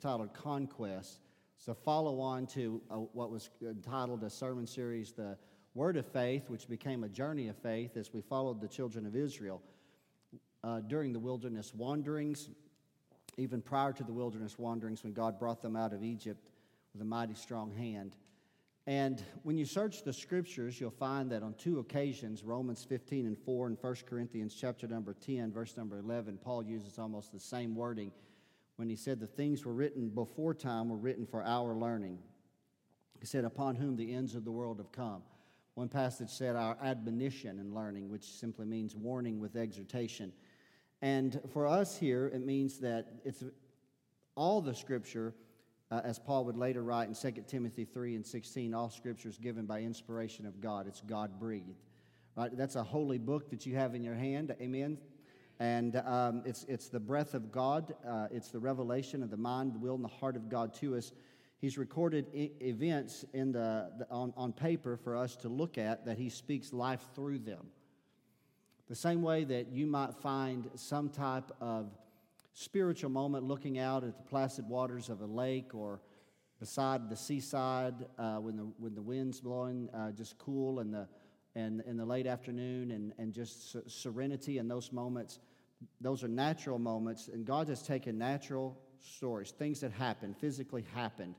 titled Conquest. It's a follow-on to what was entitled a sermon series, The Word of Faith, which became a journey of faith as we followed the children of Israel during the wilderness wanderings, even prior to the wilderness wanderings when God brought them out of Egypt with a mighty strong hand. And when you search the Scriptures, you'll find that on two occasions, Romans 15:4 and 1 Corinthians chapter number 10, verse number 11, Paul uses almost the same wording when he said the things were written before time were written for our learning. He said, upon whom the ends of the world have come. One passage said our admonition and learning, which simply means warning with exhortation. And for us here, it means that it's all the Scripture, as Paul would later write in 2 Timothy 3:16, all Scripture is given by inspiration of God. It's God-breathed. Right? That's a holy book that you have in your hand. Amen? And it's the breath of God. It's the revelation of the mind, the will, and the heart of God to us. He's recorded events on paper for us to look at that He speaks life through them. The same way that you might find some type of spiritual moment looking out at the placid waters of a lake or beside the seaside when the wind's blowing, just cool in the late afternoon and just serenity in those moments. Those are natural moments, and God has taken natural stories, things that happened, physically happened,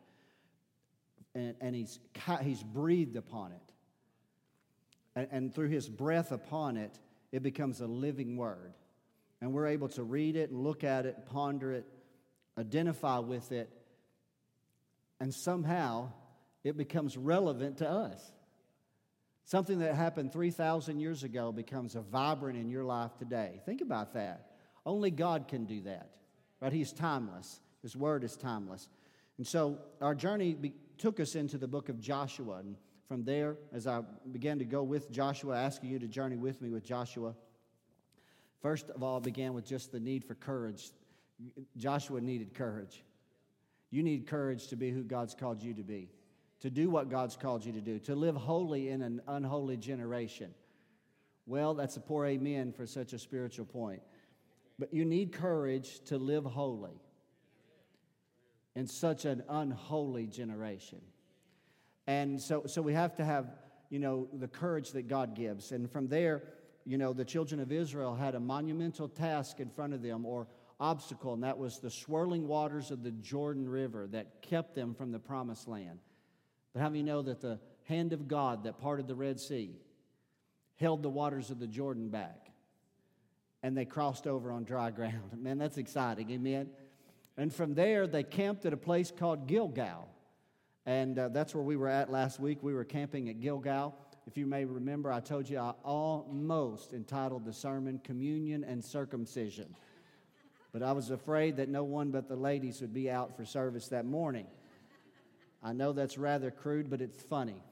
and He's breathed upon it. And through His breath upon it, it becomes a living word. And we're able to read it and look at it, ponder it, identify with it, and somehow it becomes relevant to us. Something that happened 3,000 years ago becomes vibrant in your life today. Think about that. Only God can do that. Right? He's timeless. His word is timeless. And so our journey took us into the book of Joshua. And from there, as I began to go with Joshua, asking you to journey with me with Joshua, first of all, I began with just the need for courage. Joshua needed courage. You need courage to be who God's called you to be, to do what God's called you to do, to live holy in an unholy generation. Well, that's a poor amen for such a spiritual point. But you need courage to live holy in such an unholy generation. And so we have to have, the courage that God gives. And from there, the children of Israel had a monumental task in front of them, or obstacle, and that was the swirling waters of the Jordan River that kept them from the promised land. But how many know that the hand of God that parted the Red Sea held the waters of the Jordan back, and they crossed over on dry ground? Man, that's exciting, amen? And from there, they camped at a place called Gilgal. And that's where we were at last week. We were camping at Gilgal. If you may remember, I told you I almost entitled the sermon, Communion and Circumcision. But I was afraid that no one but the ladies would be out for service that morning. I know that's rather crude, but it's funny.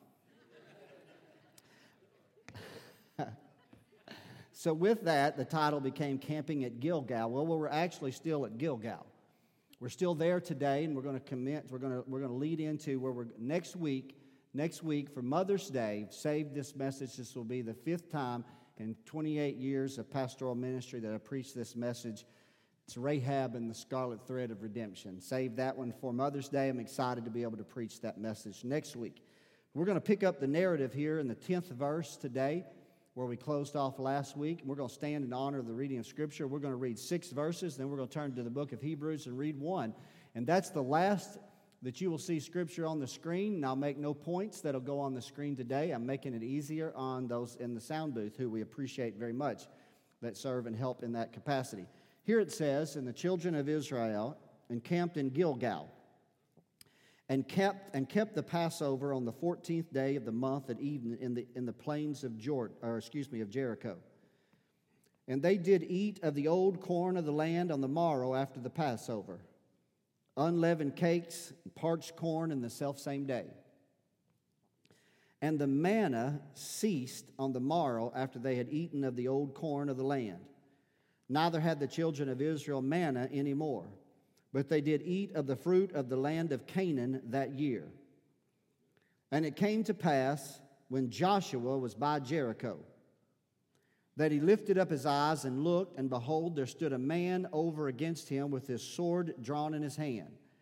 So with that, the title became Camping at Gilgal. Well, we're actually still at Gilgal. We're still there today, and we're going to commence. We're going to lead into where we're next week for Mother's Day. Saved this message. This will be the 5th time in 28 years of pastoral ministry that I preached this message. It's Rahab and the Scarlet Thread of Redemption. Save that one for Mother's Day. I'm excited to be able to preach that message next week. We're going to pick up the narrative here in the 10th verse today, where we closed off last week. We're going to stand in honor of the reading of Scripture. We're going to read 6 verses, then we're going to turn to the book of Hebrews and read 1. And that's the last that you will see Scripture on the screen. And I'll make no points that'll go on the screen today. I'm making it easier on those in the sound booth, who we appreciate very much, that serve and help in that capacity. Here it says, and the children of Israel encamped in Gilgal, and kept the Passover on the 14th day of the month at even in the plains of Jericho. And they did eat of the old corn of the land on the morrow after the Passover, unleavened cakes, parched corn in the selfsame day. And the manna ceased on the morrow after they had eaten of the old corn of the land. Neither had the children of Israel manna any more, but they did eat of the fruit of the land of Canaan that year. And it came to pass, when Joshua was by Jericho, that he lifted up his eyes and looked, and behold, there stood a man over against him with his sword drawn in his hand.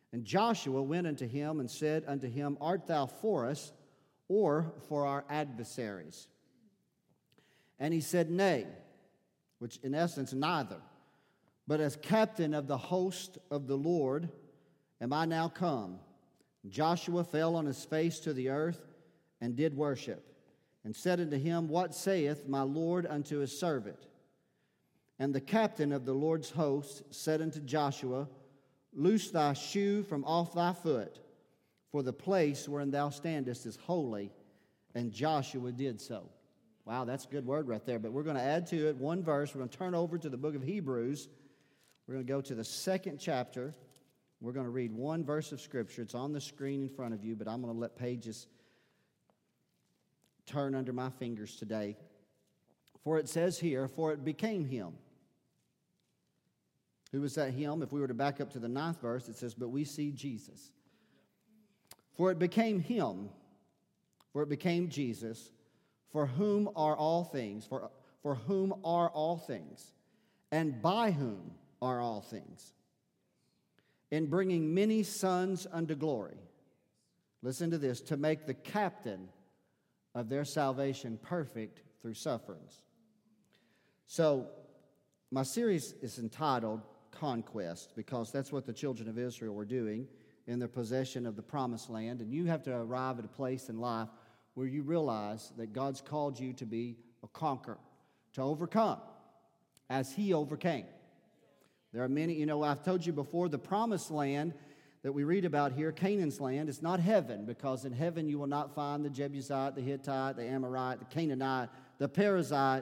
And Joshua went unto him and said unto him, Art thou for us, or for our adversaries? And he said, Nay, which in essence, neither. But as captain of the host of the Lord am I now come. Joshua fell on his face to the earth and did worship, and said unto him, What saith my Lord unto his servant? And the captain of the Lord's host said unto Joshua, Loose thy shoe from off thy foot, for the place wherein thou standest is holy. And Joshua did so. Wow, that's a good word right there. But we're going to add to it one verse. We're going to turn over to the book of Hebrews. We're going to go to the 2nd chapter. We're going to read one verse of Scripture. It's on the screen in front of you, but I'm going to let pages turn under my fingers today. For it says here, For it became him. Who was that him? If we were to back up to the 9th verse, it says, But we see Jesus. For it became him, for it became Jesus, for whom are all things, for whom are all things, and by whom are all things, in bringing many sons unto glory. Listen to this, to make the captain of their salvation perfect through sufferings. So, my series is entitled Conquest, because that's what the children of Israel were doing in their possession of the promised land. And you have to arrive at a place in life where you realize that God's called you to be a conqueror, to overcome, as He overcame. There are many, I've told you before, the promised land that we read about here, Canaan's land, is not heaven, because in heaven you will not find the Jebusite, the Hittite, the Amorite, the Canaanite, the Perizzite,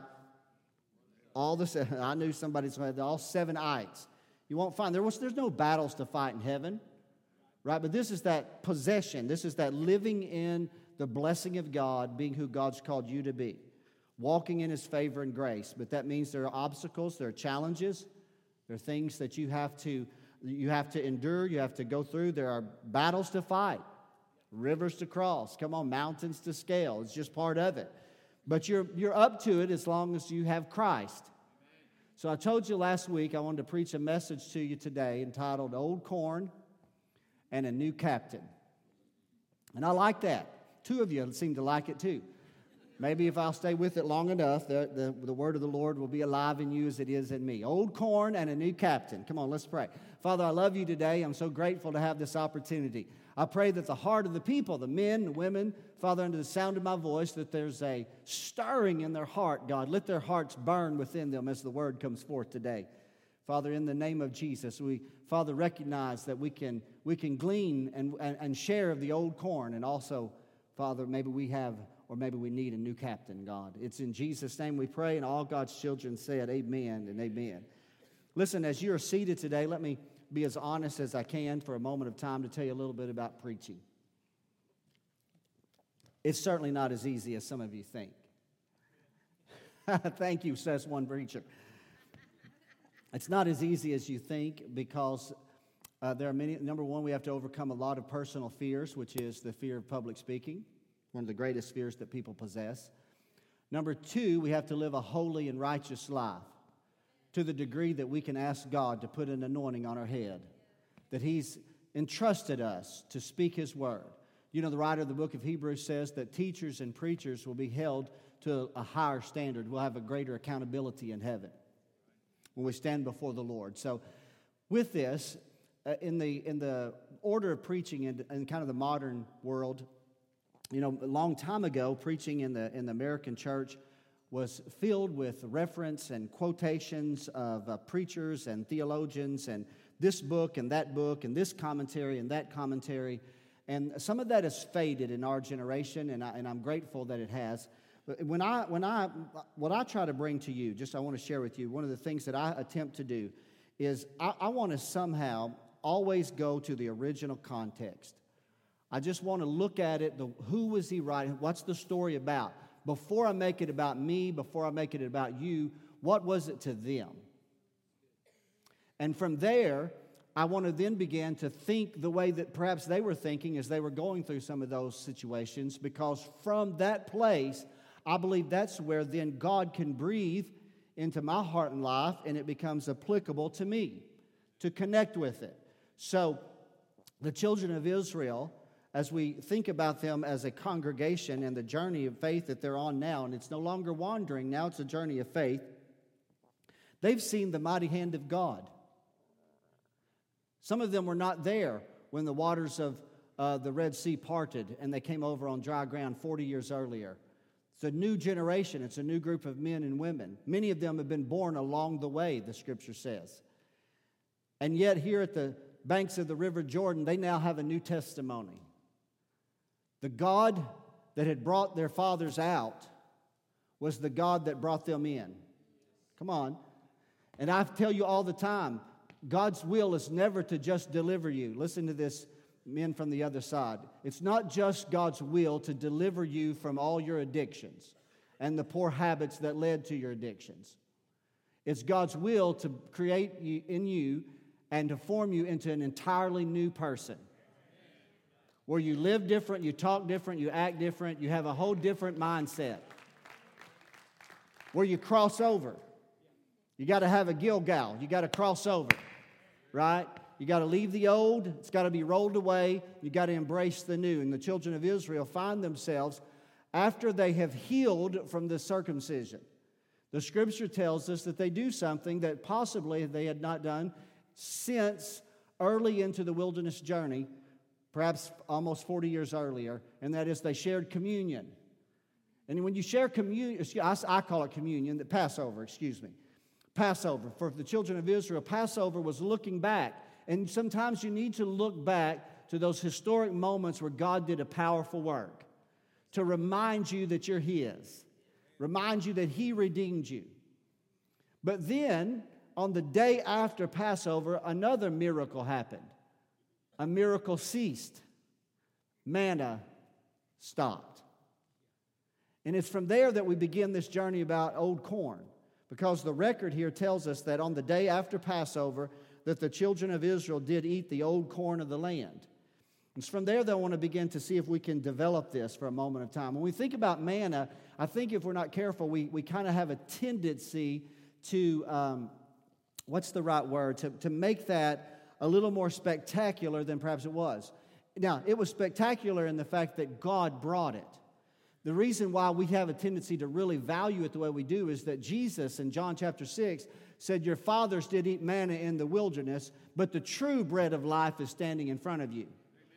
I knew somebody said all 7 ites. You won't find, there's no battles to fight in heaven, right? But this is that possession. This is that living in the blessing of God, being who God's called you to be, walking in His favor and grace. But that means there are obstacles, there are challenges, there are things that you have to endure, you have to go through. There are battles to fight, rivers to cross, come on, mountains to scale. It's just part of it. But you're up to it as long as you have Christ. So I told you last week I wanted to preach a message to you today entitled Old Corn and a New Captain. And I like that. 2 of you seem to like it too. Maybe if I'll stay with it long enough, the word of the Lord will be alive in you as it is in me. Old corn and a new captain. Come on, let's pray. Father, I love you today. I'm so grateful to have this opportunity. I pray that the heart of the people, the men, the women, Father, under the sound of my voice, that there's a stirring in their heart, God. Let their hearts burn within them as the word comes forth today. Father, in the name of Jesus, we, Father, recognize that we can glean and share of the old corn, and also, Father, maybe we need a new captain, God. It's in Jesus' name we pray, and all God's children said amen and amen. Listen, as you're seated today, let me be as honest as I can for a moment of time to tell you a little bit about preaching. It's certainly not as easy as some of you think. Thank you, says one preacher. It's not as easy as you think, because there are many. Number one, we have to overcome a lot of personal fears, which is the fear of public speaking, one of the greatest fears that people possess. Number 2, we have to live a holy and righteous life to the degree that we can ask God to put an anointing on our head, that He's entrusted us to speak His word. You know, the writer of the book of Hebrews says that teachers and preachers will be held to a higher standard. We'll have a greater accountability in heaven when we stand before the Lord. So with this, in the order of preaching in kind of the modern world, you know, a long time ago, preaching in the American church was filled with reference and quotations of preachers and theologians and this book and this commentary and that commentary. And some of that has faded in our generation, and I'm grateful that it has. But what I try to bring to you, I want to share with you, one of the things that I attempt to do is I want to somehow always go to the original context. I just want to look at it, who was he writing, what's the story about? Before I make it about me, before I make it about you, what was it to them? And from there, I want to then begin to think the way that perhaps they were thinking as they were going through some of those situations, because from that place, I believe that's where then God can breathe into my heart and life, and it becomes applicable to me to connect with it. So the children of Israel, as we think about them as a congregation and the journey of faith that they're on now, and it's no longer wandering, now it's a journey of faith, they've seen the mighty hand of God. Some of them were not there when the waters of the Red Sea parted and they came over on dry ground 40 years earlier. It's a new generation. It's a new group of men and women. Many of them have been born along the way, the Scripture says. And yet here at the banks of the River Jordan, they now have a new testimony. The God that had brought their fathers out was the God that brought them in. Come on. And I tell you all the time, God's will is never to just deliver you. Listen to this, men from the other side. It's not just God's will to deliver you from all your addictions and the poor habits that led to your addictions. It's God's will to create in you and to form you into an entirely new person, where you live different, you talk different, you act different, you have a whole different mindset, where you cross over. You got to have a Gilgal. You got to cross over, right? You got to leave the old. It's got to be rolled away. You got to embrace the new. And the children of Israel find themselves, after they have healed from the circumcision, the Scripture tells us that they do something that possibly they had not done since early into the wilderness journey, perhaps almost 40 years earlier, and that is they shared communion. And when you share communion, I call it communion, the Passover. Passover. For the children of Israel, Passover was looking back. And sometimes you need to look back to those historic moments where God did a powerful work to remind you that you're His, remind you that He redeemed you. But then, on the day after Passover, another miracle happened. A miracle ceased. Manna stopped. And it's from there that we begin this journey about old corn, because the record here tells us that on the day after Passover, that the children of Israel did eat the old corn of the land. It's from there that I want to begin to see if we can develop this for a moment of time. When we think about manna, I think if we're not careful, we kind of have a tendency to, what's the right word, to make that a little more spectacular than perhaps it was. Now, it was spectacular in the fact that God brought it. The reason why we have a tendency to really value it the way we do is that Jesus in John chapter 6 said, your fathers did eat manna in the wilderness, but the true bread of life is standing in front of you. Amen.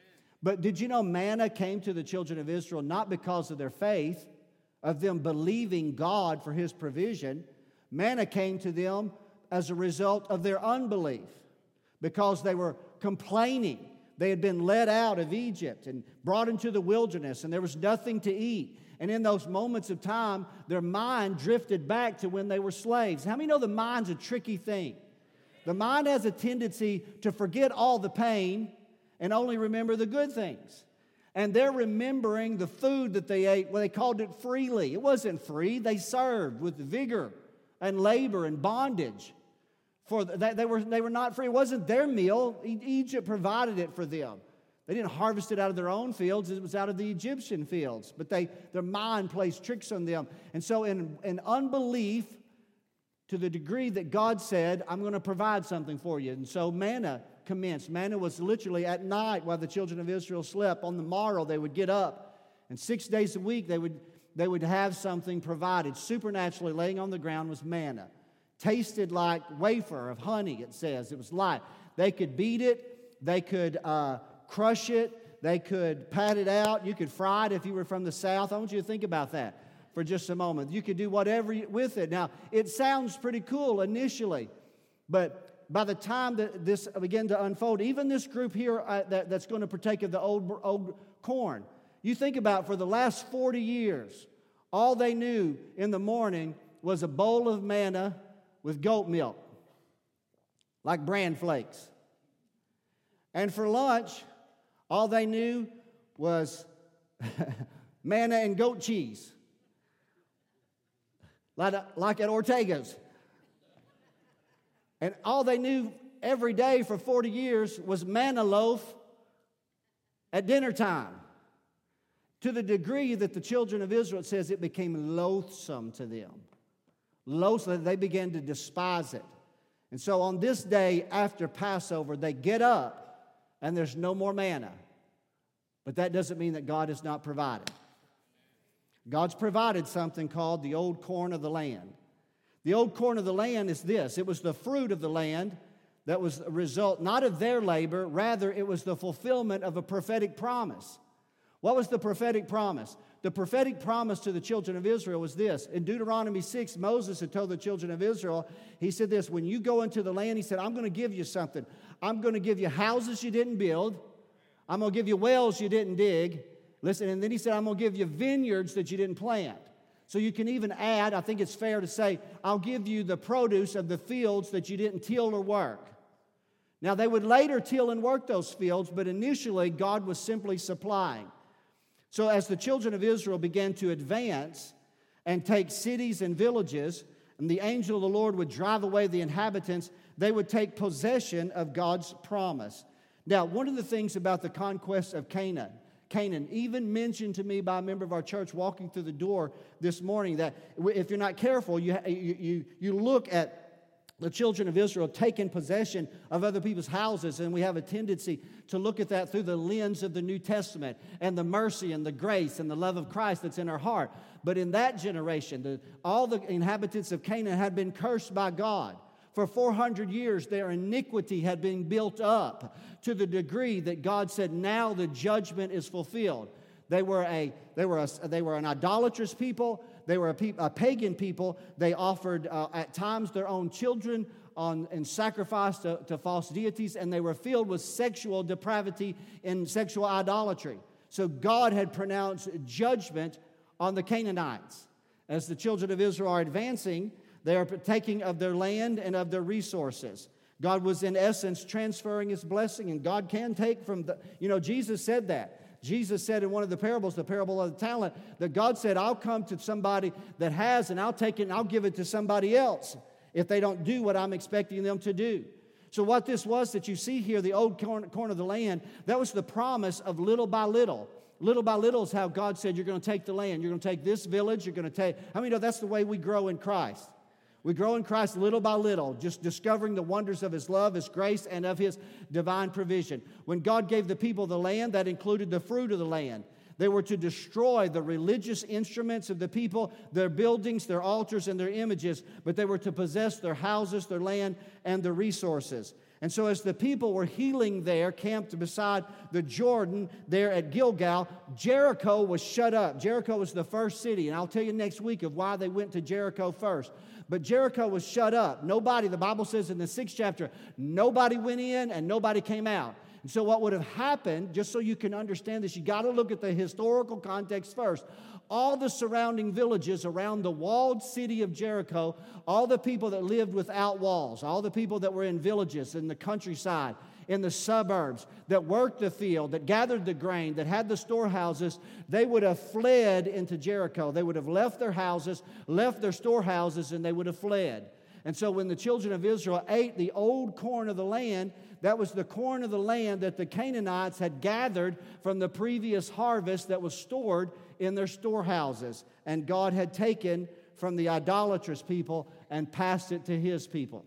But did you know manna came to the children of Israel not because of their faith, of them believing God for His provision. Manna came to them as a result of their unbelief, because they were complaining. They had been led out of Egypt and brought into the wilderness, and there was nothing to eat. And in those moments of time, their mind drifted back to when they were slaves. How many know the mind's a tricky thing? The mind has a tendency to forget all the pain and only remember the good things. And they're remembering the food that they ate. Well, they called it freely. It wasn't free. They served with vigor and labor and bondage. For that, they were not free. It wasn't their meal. Egypt provided it for them. They didn't harvest it out of their own fields. It was out of the Egyptian fields. But their mind plays tricks on them. And so in unbelief, to the degree that God said, I'm going to provide something for you. And so manna commenced. Manna was literally at night while the children of Israel slept. On the morrow, they would get up. And 6 days a week, they would have something provided. Supernaturally laying on the ground was manna. Tasted like wafer of honey, it says. It was light. They could beat it. They could crush it. They could pat it out. You could fry it if you were from the South. I want you to think about that for just a moment. You could do whatever with it. Now, it sounds pretty cool initially, but by the time that this began to unfold, even this group here that's going to partake of the old corn, you think about for the last 40 years, all they knew in the morning was a bowl of manna with goat milk, like bran flakes. And for lunch, all they knew was manna and goat cheese, like at Ortega's. And all they knew every day for 40 years was manna loaf at dinner time. To the degree that the children of Israel, it says, it became loathsome to them. Loathsome, they began to despise it. And so on this day after Passover, they get up and there's no more manna. But that doesn't mean that God has not provided. God's provided something called the old corn of the land. The old corn of the land is this. It was the fruit of the land that was a result not of their labor, rather it was the fulfillment of a prophetic promise. What was the prophetic promise? The prophetic promise to the children of Israel was this. In Deuteronomy 6, Moses had told the children of Israel, he said this, when you go into the land, he said, I'm going to give you something. I'm going to give you houses you didn't build. I'm going to give you wells you didn't dig. Listen, and then he said, I'm going to give you vineyards that you didn't plant. So you can even add, I think it's fair to say, I'll give you the produce of the fields that you didn't till or work. Now, they would later till and work those fields, but initially God was simply supplying. So as the children of Israel began to advance and take cities and villages, and the angel of the Lord would drive away the inhabitants, they would take possession of God's promise. Now, one of the things about the conquest of Canaan, even mentioned to me by a member of our church walking through the door this morning, that if you're not careful, you look at the children of Israel taking possession of other people's houses, and we have a tendency to look at that through the lens of the New Testament and the mercy and the grace and the love of Christ that's in our heart. But in that generation, all the inhabitants of Canaan had been cursed by God. For 400 years, their iniquity had been built up to the degree that God said, now the judgment is fulfilled. They were an idolatrous people. They were a pagan people. They offered at times their own children in sacrifice to false deities, and they were filled with sexual depravity and sexual idolatry. So God had pronounced judgment on the Canaanites. As the children of Israel are advancing, they are partaking of their land and of their resources. God was in essence transferring His blessing, and God can take from Jesus said that. Jesus said in one of the parables, the parable of the talent, that God said, I'll come to somebody that has, and I'll take it and I'll give it to somebody else if they don't do what I'm expecting them to do. So what this was that you see here, the old corn of the land, that was the promise of little by little. Little by little is how God said, you're going to take the land. You're going to take this village. You're going to take, how many know that's the way we grow in Christ? We grow in Christ little by little, just discovering the wonders of His love, His grace, and of His divine provision. When God gave the people the land, that included the fruit of the land. They were to destroy the religious instruments of the people, their buildings, their altars, and their images, but they were to possess their houses, their land, and their resources. And so as the people were healing there, camped beside the Jordan there at Gilgal, Jericho was shut up. Jericho was the first city, and I'll tell you next week of why they went to Jericho first. But Jericho was shut up. Nobody, the Bible says in the 6th chapter, nobody went in and nobody came out. And so what would have happened, just so you can understand this, you got to look at the historical context first. All the surrounding villages around the walled city of Jericho, all the people that lived without walls, all the people that were in villages, in the countryside, in the suburbs, that worked the field, that gathered the grain, that had the storehouses, they would have fled into Jericho. They would have left their houses, left their storehouses, and they would have fled. And so when the children of Israel ate the old corn of the land, that was the corn of the land that the Canaanites had gathered from the previous harvest that was stored in their storehouses. And God had taken from the idolatrous people and passed it to His people.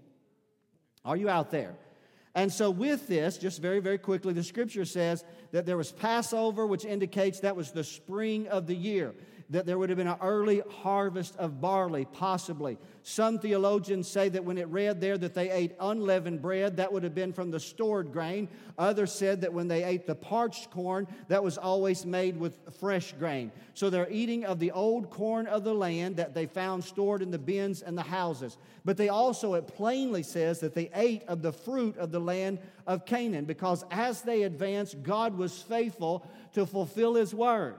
Are you out there? And so with this, just very, very quickly, the Scripture says that there was Passover, which indicates that was the spring of the year, that there would have been an early harvest of barley, possibly. Some theologians say that when it read there that they ate unleavened bread, that would have been from the stored grain. Others said that when they ate the parched corn, that was always made with fresh grain. So they're eating of the old corn of the land that they found stored in the bins and the houses. But they also, it plainly says that they ate of the fruit of the land of Canaan, because as they advanced, God was faithful to fulfill His word.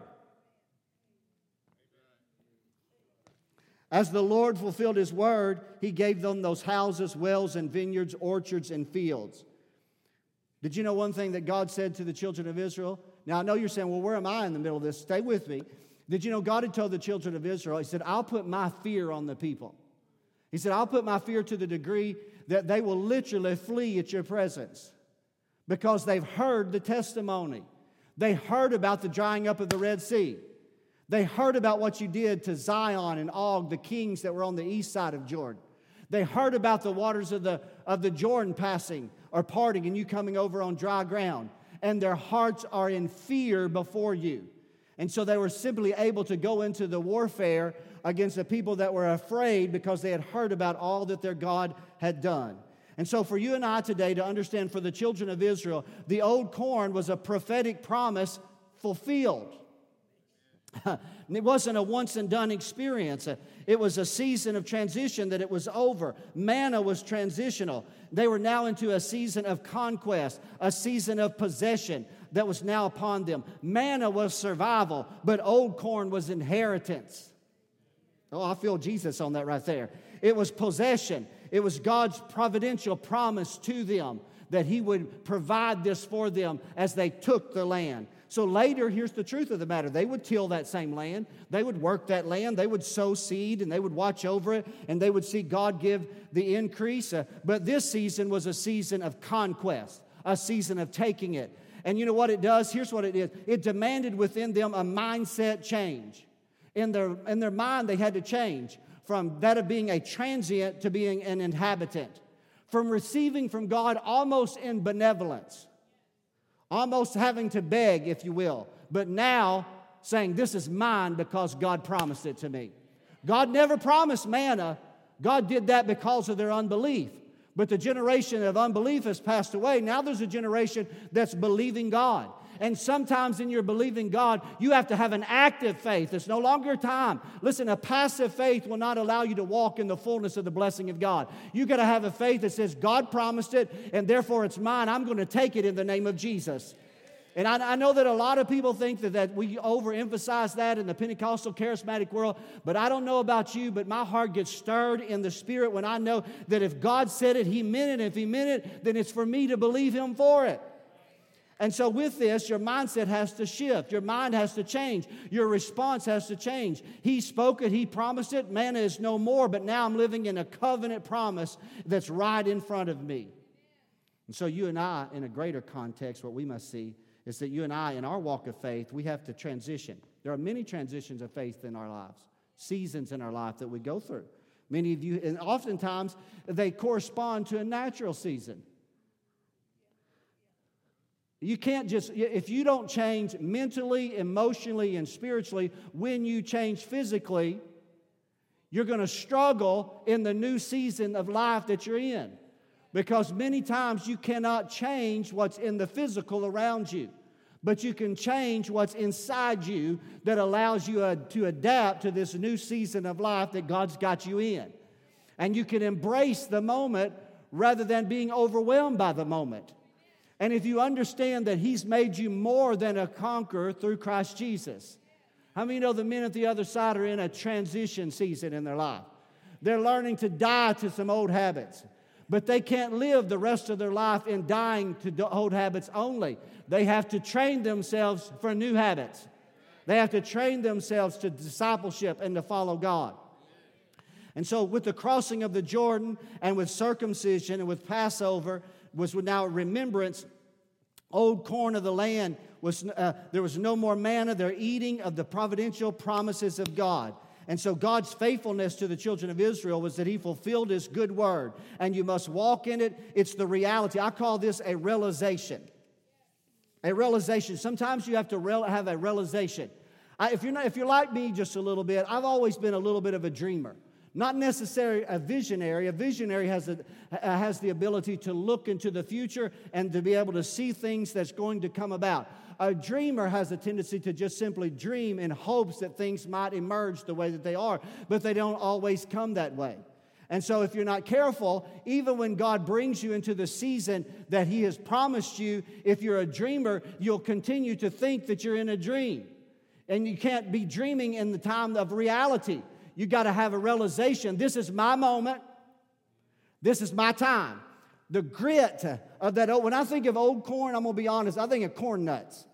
As the Lord fulfilled His word, He gave them those houses, wells, and vineyards, orchards, and fields. Did you know one thing that God said to the children of Israel? Now, I know you're saying, well, where am I in the middle of this? Stay with me. Did you know God had told the children of Israel, He said, I'll put my fear on the people. He said, I'll put my fear to the degree that they will literally flee at your presence because they've heard the testimony. They heard about the drying up of the Red Sea. They heard about what you did to Zion and Og, the kings that were on the east side of Jordan. They heard about the waters of the Jordan passing or parting and you coming over on dry ground. and their hearts are in fear before you. And so they were simply able to go into the warfare against the people that were afraid because they had heard about all that their God had done. And so for you and I today to understand, for the children of Israel, the old corn was a prophetic promise fulfilled. It wasn't a once and done experience. It was a season of transition that it was over. Manna was transitional. They were now into a season of conquest, a season of possession that was now upon them. Manna was survival, but old corn was inheritance. Oh, I feel Jesus on that right there. It was possession. It was God's providential promise to them that He would provide this for them as they took the land. So later, here's the truth of the matter. They would till that same land. They would work that land. They would sow seed, and they would watch over it, and they would see God give the increase. But this season was a season of conquest, a season of taking it. And you know what it does? Here's what it is. It demanded within them a mindset change. In their mind, they had to change from that of being a transient to being an inhabitant. From receiving from God almost in benevolence. Almost having to beg, if you will. But now saying, this is mine because God promised it to me. God never promised manna. God did that because of their unbelief. But the generation of unbelief has passed away. Now there's a generation that's believing God. And sometimes in your believing God, you have to have an active faith. It's no longer time. Listen, a passive faith will not allow you to walk in the fullness of the blessing of God. You got to have a faith that says, God promised it, and therefore it's mine. I'm going to take it in the name of Jesus. And I know that a lot of people think that we overemphasize that in the Pentecostal charismatic world, but I don't know about you, but my heart gets stirred in the Spirit when I know that if God said it, He meant it. If He meant it, then it's for me to believe Him for it. And so with this, your mindset has to shift. Your mind has to change. Your response has to change. He spoke it. He promised it. Manna is no more, but now I'm living in a covenant promise that's right in front of me. And so you and I, in a greater context, what we must see is that you and I, in our walk of faith, we have to transition. There are many transitions of faith in our lives, seasons in our life that we go through. Many of you, and oftentimes, they correspond to a natural season. You can't just, if you don't change mentally, emotionally, and spiritually, when you change physically, you're going to struggle in the new season of life that you're in. Because many times you cannot change what's in the physical around you. But you can change what's inside you that allows you to adapt to this new season of life that God's got you in. And you can embrace the moment rather than being overwhelmed by the moment. And if you understand that He's made you more than a conqueror through Christ Jesus. How many know the men at the other side are in a transition season in their life? They're learning to die to some old habits. But they can't live the rest of their life in dying to old habits only. They have to train themselves for new habits. They have to train themselves to discipleship and to follow God. And so with the crossing of the Jordan and with circumcision and with Passover was now remembrance. Old corn of the land was there was no more manna. They're eating of the providential promises of God. And so God's faithfulness to the children of Israel was that He fulfilled His good word. And you must walk in it. It's the reality. I call this a realization. A realization. Sometimes you have to have a realization. If you're like me just a little bit, I've always been a little bit of a dreamer. Not necessarily a visionary. A visionary has the ability to look into the future and to be able to see things that's going to come about. A dreamer has a tendency to just simply dream in hopes that things might emerge the way that they are, but they don't always come that way. And so if you're not careful, even when God brings you into the season that He has promised you, if you're a dreamer, you'll continue to think that you're in a dream. And you can't be dreaming in the time of reality. You got to have a realization. This is my moment. This is my time. The grit of that old, when I think of old corn, I'm going to be honest, I think of corn nuts.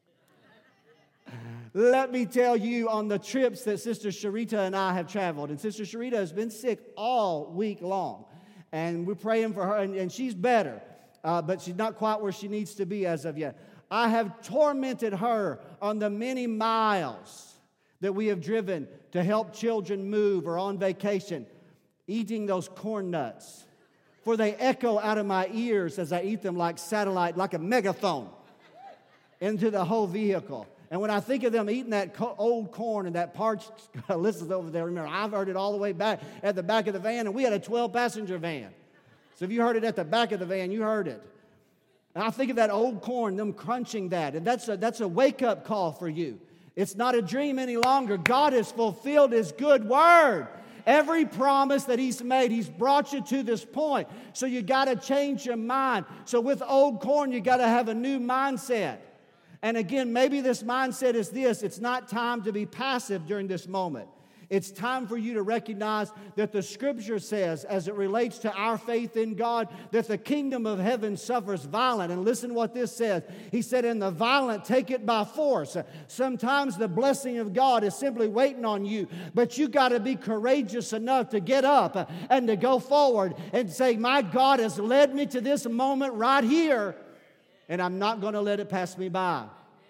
Let me tell you on the trips that Sister Sharita and I have traveled, and Sister Sharita has been sick all week long, and we're praying for her, and she's better, but she's not quite where she needs to be as of yet. I have tormented her on the many miles that we have driven to help children move or on vacation, eating those corn nuts. For they echo out of my ears as I eat them like satellite, like a megaphone. into the whole vehicle. And when I think of them eating that old corn and that parched, Alyssa's over there, remember, I've heard it all the way back at the back of the van, and we had a 12-passenger van. So if you heard it at the back of the van, you heard it. And I think of that old corn, them crunching that, and that's a wake-up call for you. It's not a dream any longer. God has fulfilled His good word. Every promise that He's made, He's brought you to this point. So you got to change your mind. So with old corn, you got to have a new mindset. And again, maybe this mindset is this: it's not time to be passive during this moment. It's time for you to recognize that the Scripture says, as it relates to our faith in God, that the kingdom of heaven suffers violence. And listen what this says. He said, and the violent take it by force. Sometimes the blessing of God is simply waiting on you, but you got to be courageous enough to get up and to go forward and say, my God has led me to this moment right here, and I'm not going to let it pass me by.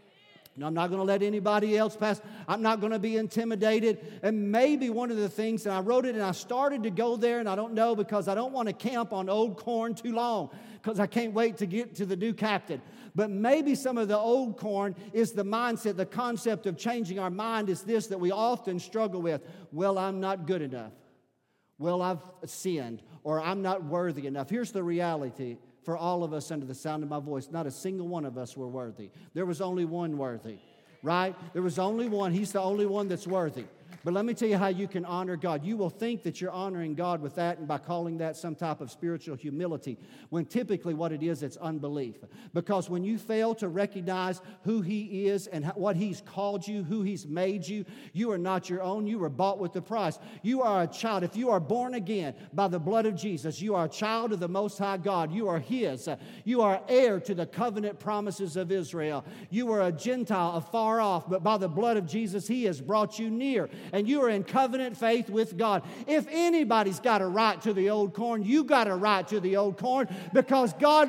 No, I'm not going to let anybody else pass. I'm not going to be intimidated. And maybe one of the things, and I wrote it and I started to go there, and I don't know, because I don't want to camp on old corn too long, because I can't wait to get to the new captain. But maybe some of the old corn is the mindset, the concept of changing our mind is this that we often struggle with. Well, I'm not good enough. Well, I've sinned, or I'm not worthy enough. Here's the reality. For all of us under the sound of my voice, not a single one of us were worthy. There was only one worthy, right? There was only one. He's the only one that's worthy. But let me tell you how you can honor God. You will think that you're honoring God with that and by calling that some type of spiritual humility, when typically what it is, it's unbelief. Because when you fail to recognize who He is and what He's called you, who He's made you, you are not your own. You were bought with the price. You are a child. If you are born again by the blood of Jesus, you are a child of the Most High God. You are His. You are heir to the covenant promises of Israel. You are a Gentile afar off, but by the blood of Jesus, He has brought you near. And you are in covenant faith with God. If anybody's got a right to the old corn, you got a right to the old corn, because God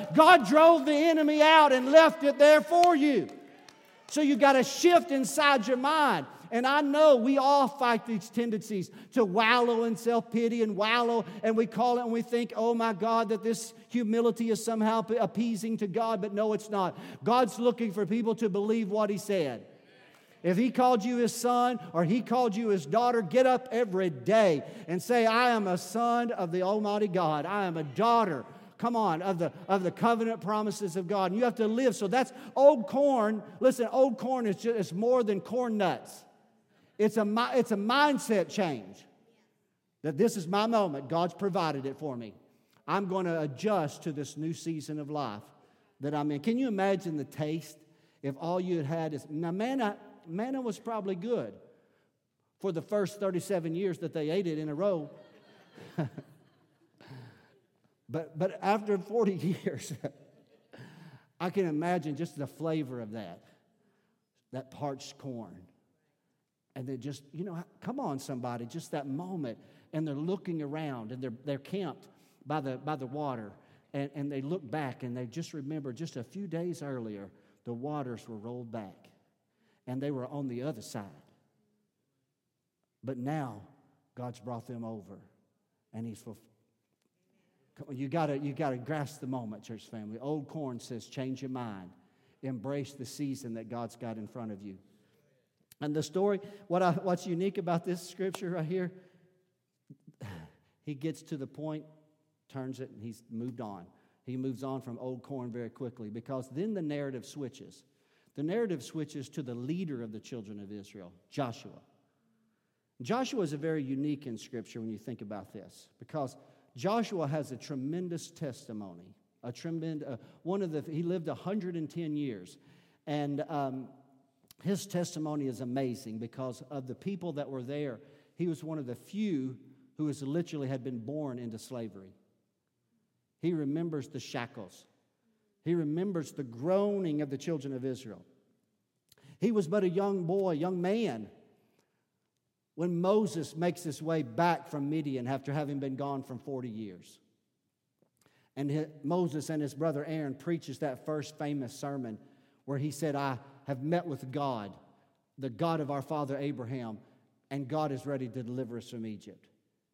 drove the enemy out and left it there for you. So you got to shift inside your mind. And I know we all fight these tendencies to wallow in self-pity and wallow, and we call it and we think, oh my God, that this humility is somehow appeasing to God. But no, it's not. God's looking for people to believe what He said. If He called you His son or He called you His daughter, get up every day and say, I am a son of the Almighty God. I am a daughter, come on, of the covenant promises of God. And you have to live. So that's old corn. Listen, old corn is just more than corn nuts. It's a mindset change. That this is my moment. God's provided it for me. I'm going to adjust to this new season of life that I'm in. Can you imagine the taste if all you had is... Now, manna was probably good for the first 37 years that they ate it in a row. But after 40 years, I can imagine just the flavor of that parched corn. And they just, come on somebody, just that moment. And they're looking around, and they're camped by the water. And they look back, and they just remember just a few days earlier, the waters were rolled back. And they were on the other side. But now, God's brought them over. And He's fulfilled. You gotta grasp the moment, church family. Old corn says, change your mind. Embrace the season that God's got in front of you. And the story, what's unique about this scripture right here, He gets to the point, turns it, and He's moved on. He moves on from old corn very quickly, because then the narrative switches. The narrative switches to the leader of the children of Israel, Joshua. Joshua is very unique in Scripture when you think about this, because Joshua has a tremendous testimony. He lived 110 years, and his testimony is amazing because of the people that were there. He was one of the few who had been born into slavery. He remembers the shackles. He remembers the groaning of the children of Israel. He was but a young man, when Moses makes his way back from Midian after having been gone for 40 years. And Moses and his brother Aaron preaches that first famous sermon where he said, I have met with God, the God of our father Abraham, and God is ready to deliver us from Egypt.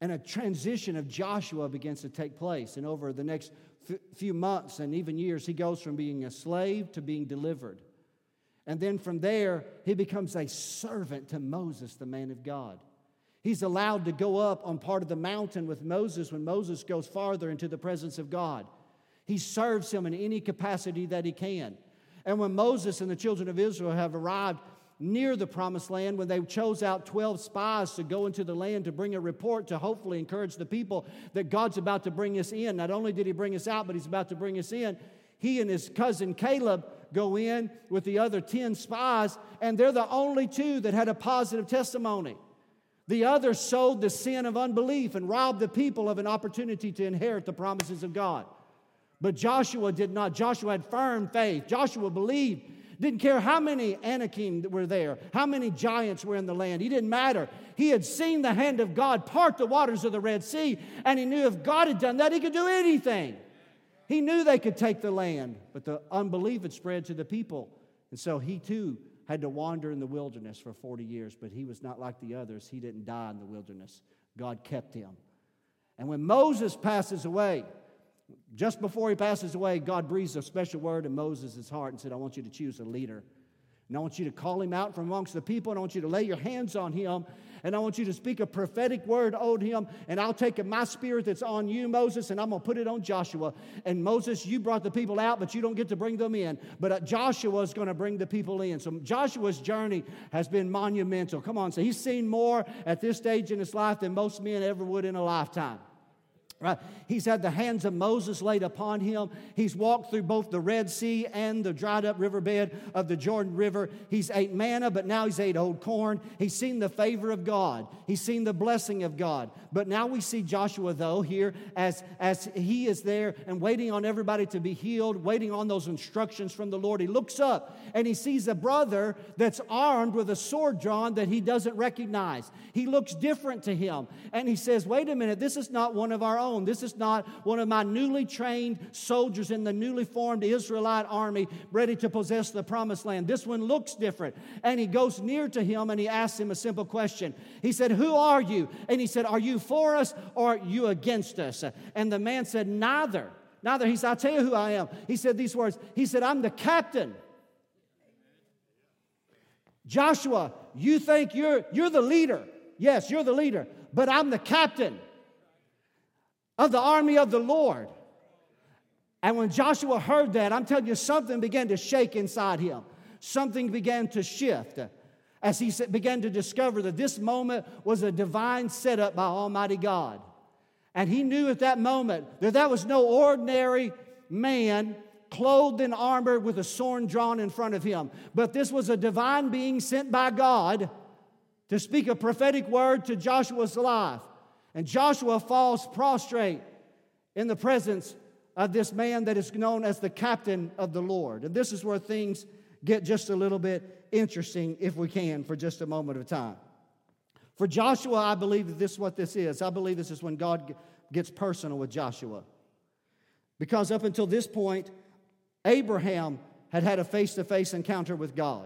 And a transition of Joshua begins to take place. And over the next few months and even years, he goes from being a slave to being delivered. And then from there, he becomes a servant to Moses, the man of God. He's allowed to go up on part of the mountain with Moses when Moses goes farther into the presence of God. He serves him in any capacity that he can. And when Moses and the children of Israel have arrived near the promised land, when they chose out 12 spies to go into the land to bring a report to hopefully encourage the people that God's about to bring us in. Not only did he bring us out, but he's about to bring us in. He and his cousin Caleb go in with the other 10 spies, and they're the only 2 that had a positive testimony. The others sowed the sin of unbelief and robbed the people of an opportunity to inherit the promises of God. But Joshua did not. Joshua had firm faith. Joshua believed. Didn't care how many Anakim were there, how many giants were in the land. He didn't matter. He had seen the hand of God part the waters of the Red Sea, and he knew if God had done that, he could do anything. He knew they could take the land, but the unbelief had spread to the people. And so he too had to wander in the wilderness for 40 years, but he was not like the others. He didn't die in the wilderness. God kept him. And when Moses passes away, just before he passes away, God breathes a special word in Moses' heart and said, I want you to choose a leader. And I want you to call him out from amongst the people, and I want you to lay your hands on him, and I want you to speak a prophetic word over him, and I'll take my spirit that's on you, Moses, and I'm going to put it on Joshua. And Moses, you brought the people out, but you don't get to bring them in. But Joshua is going to bring the people in. So Joshua's journey has been monumental. Come on, so he's seen more at this stage in his life than most men ever would in a lifetime. Right? He's had the hands of Moses laid upon him. He's walked through both the Red Sea and the dried up riverbed of the Jordan River. He's ate manna, but now he's ate old corn. He's seen the favor of God. He's seen the blessing of God. But now we see Joshua, though, here as he is there and waiting on everybody to be healed, waiting on those instructions from the Lord. He looks up and he sees a brother that's armed with a sword drawn that he doesn't recognize. He looks different to him. And he says, wait a minute, this is not one of our own. This is not one of my newly trained soldiers in the newly formed Israelite army ready to possess the promised land. This one looks different. And he goes near to him and he asks him a simple question. He said, who are you? And he said, are you for us or are you against us? And the man said, neither. Neither. He said, I'll tell you who I am. He said these words. He said, I'm the captain. Joshua, you think you're the leader. Yes, you're the leader. But I'm the captain of the army of the Lord. And when Joshua heard that, I'm telling you, something began to shake inside him. Something began to shift as he began to discover that this moment was a divine setup by Almighty God. And he knew at that moment that that was no ordinary man clothed in armor with a sword drawn in front of him. But this was a divine being sent by God to speak a prophetic word to Joshua's life. And Joshua falls prostrate in the presence of this man that is known as the captain of the Lord. And this is where things get just a little bit interesting, if we can, for just a moment of time. For Joshua, I believe that this is what this is. I believe this is when God gets personal with Joshua. Because up until this point, Abraham had had a face-to-face encounter with God.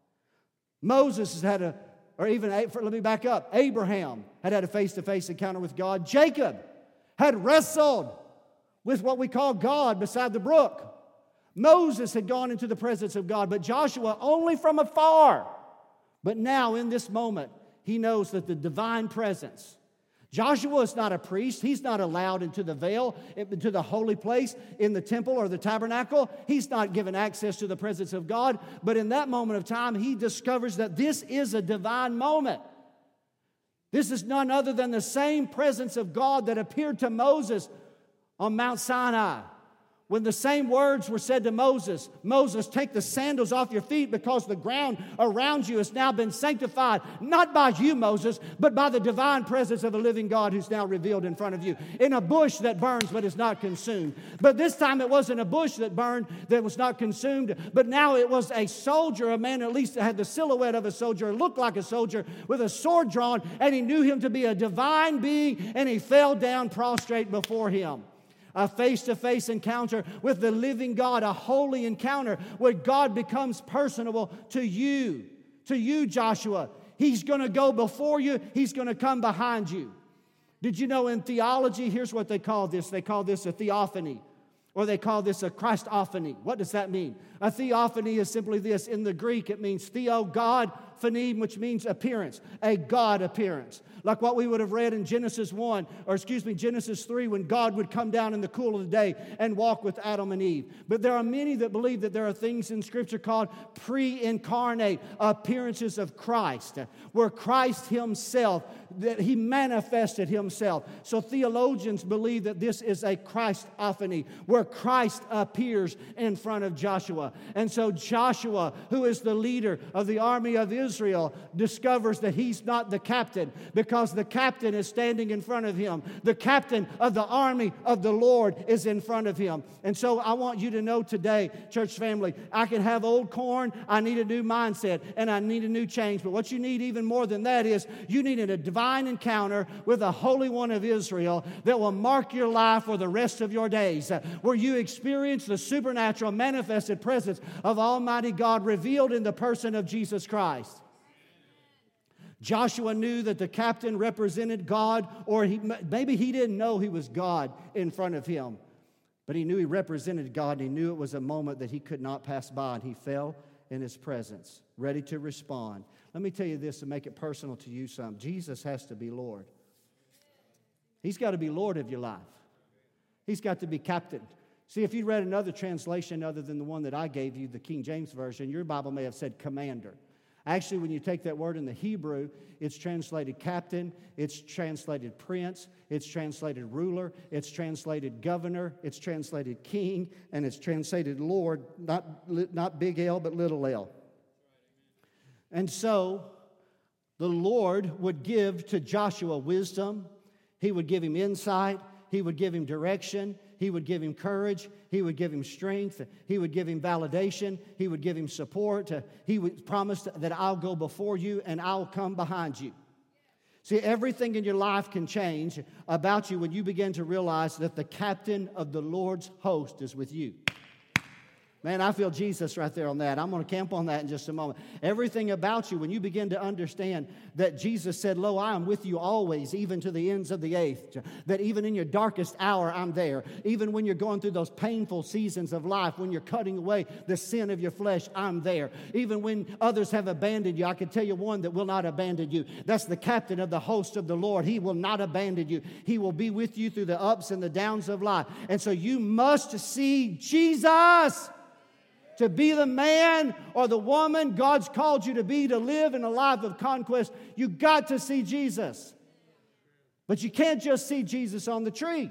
Moses has had let me back up. Abraham had a face-to-face encounter with God. Jacob had wrestled with what we call God beside the brook. Moses had gone into the presence of God, but Joshua only from afar. But now in this moment, he knows that the divine presence. Joshua is not a priest. He's not allowed into the veil, into the holy place in the temple or the tabernacle. He's not given access to the presence of God. But in that moment of time, he discovers that this is a divine moment. This is none other than the same presence of God that appeared to Moses on Mount Sinai. When the same words were said to Moses, Moses, take the sandals off your feet because the ground around you has now been sanctified, not by you, Moses, but by the divine presence of a living God who's now revealed in front of you, in a bush that burns but is not consumed. But this time it wasn't a bush that burned that was not consumed, but now it was a soldier, a man at least that had the silhouette of a soldier, looked like a soldier with a sword drawn, and he knew him to be a divine being, and he fell down prostrate before him. A face-to-face encounter with the living God, a holy encounter where God becomes personable to you, Joshua. He's going to go before you. He's going to come behind you. Did you know in theology, here's what they call this. They call this a theophany, or they call this a Christophany. What does that mean? A theophany is simply this. In the Greek, it means theo, God, phane, which means appearance, a God appearance. Like what we would have read in Genesis 3, when God would come down in the cool of the day and walk with Adam and Eve. But there are many that believe that there are things in Scripture called pre-incarnate appearances of Christ, where Christ Himself, that He manifested Himself. So theologians believe that this is a Christophany, where Christ appears in front of Joshua. And so Joshua, who is the leader of the army of Israel, discovers that he's not the captain, because the captain is standing in front of him. The captain of the army of the Lord is in front of him. And so I want you to know today, church family, I can have old corn, I need a new mindset, and I need a new change. But what you need even more than that is you need a divine encounter with the Holy One of Israel that will mark your life for the rest of your days, where you experience the supernatural manifested presence of Almighty God revealed in the person of Jesus Christ. Joshua knew that the captain represented God, or maybe he didn't know he was God in front of him, but he knew he represented God, and he knew it was a moment that he could not pass by, and he fell in His presence, ready to respond. Let me tell you this to make it personal to you some. Jesus has to be Lord. He's got to be Lord of your life. He's got to be captain. See, if you read another translation other than the one that I gave you, the King James Version, your Bible may have said commander. Actually, when you take that word in the Hebrew, it's translated captain, it's translated prince, it's translated ruler, it's translated governor, it's translated king, and it's translated Lord, not big L, but little l. And so, the Lord would give to Joshua wisdom, He would give him insight, He would give him direction, He would give him courage, He would give him strength, He would give him validation, He would give him support. He would promise that I'll go before you and I'll come behind you. See, everything in your life can change about you when you begin to realize that the captain of the Lord's host is with you. Man, I feel Jesus right there on that. I'm going to camp on that in just a moment. Everything about you, when you begin to understand that Jesus said, "Lo, I am with you always, even to the ends of the age." That even in your darkest hour, I'm there. Even when you're going through those painful seasons of life, when you're cutting away the sin of your flesh, I'm there. Even when others have abandoned you, I can tell you one that will not abandon you. That's the captain of the host of the Lord. He will not abandon you. He will be with you through the ups and the downs of life. And so you must see Jesus to be the man or the woman God's called you to be, to live in a life of conquest. You got to see Jesus. But you can't just see Jesus on the tree.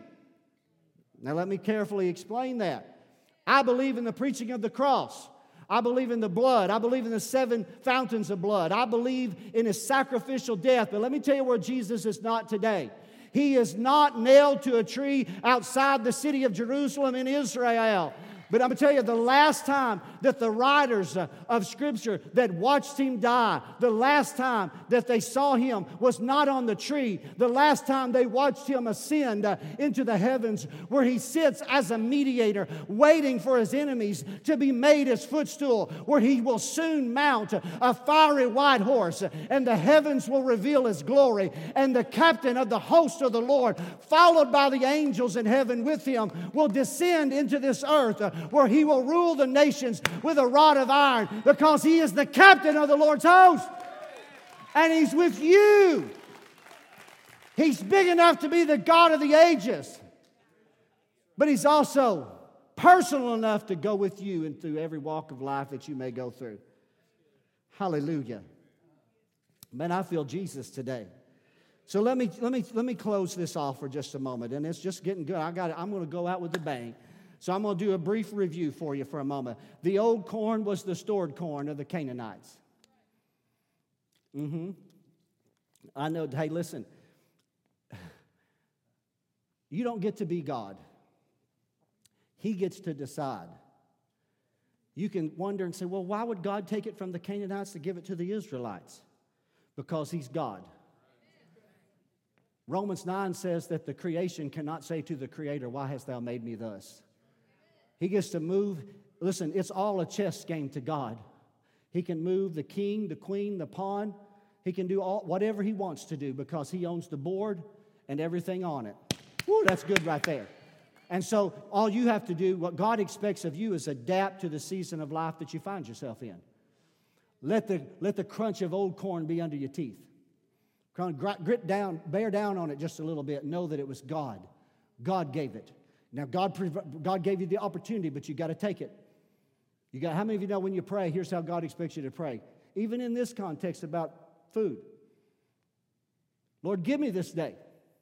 Now let me carefully explain that. I believe in the preaching of the cross. I believe in the blood. I believe in the 7 fountains of blood. I believe in His sacrificial death. But let me tell you where Jesus is not today. He is not nailed to a tree outside the city of Jerusalem in Israel. But I'm going to tell you, the last time that the writers of Scripture that watched Him die, the last time that they saw Him was not on the tree. The last time they watched Him ascend into the heavens, where He sits as a mediator, waiting for His enemies to be made His footstool, where He will soon mount a fiery white horse, and the heavens will reveal His glory. And the captain of the host of the Lord, followed by the angels in heaven with Him, will descend into this earth, where He will rule the nations with a rod of iron, because He is the captain of the Lord's host. And He's with you. He's big enough to be the God of the ages. But He's also personal enough to go with you and through every walk of life that you may go through. Hallelujah. Man, I feel Jesus today. So let me close this off for just a moment. And it's just getting good. I'm going to go out with a bang. So I'm going to do a brief review for you for a moment. The old corn was the stored corn of the Canaanites. I know, hey, listen. You don't get to be God. He gets to decide. You can wonder and say, well, why would God take it from the Canaanites to give it to the Israelites? Because He's God. Romans 9 says that the creation cannot say to the Creator, "Why hast thou made me thus?" He gets to move. Listen, it's all a chess game to God. He can move the king, the queen, the pawn. He can do whatever He wants to do, because He owns the board and everything on it. Woo, that's good right there. And so all you have to do, what God expects of you, is adapt to the season of life that you find yourself in. Let the crunch of old corn be under your teeth. Bear down on it just a little bit. Know that it was God. God gave it. Now, God gave you the opportunity, but you got to take it. How many of you know when you pray, here's how God expects you to pray? Even in this context about food. Lord, give me this day.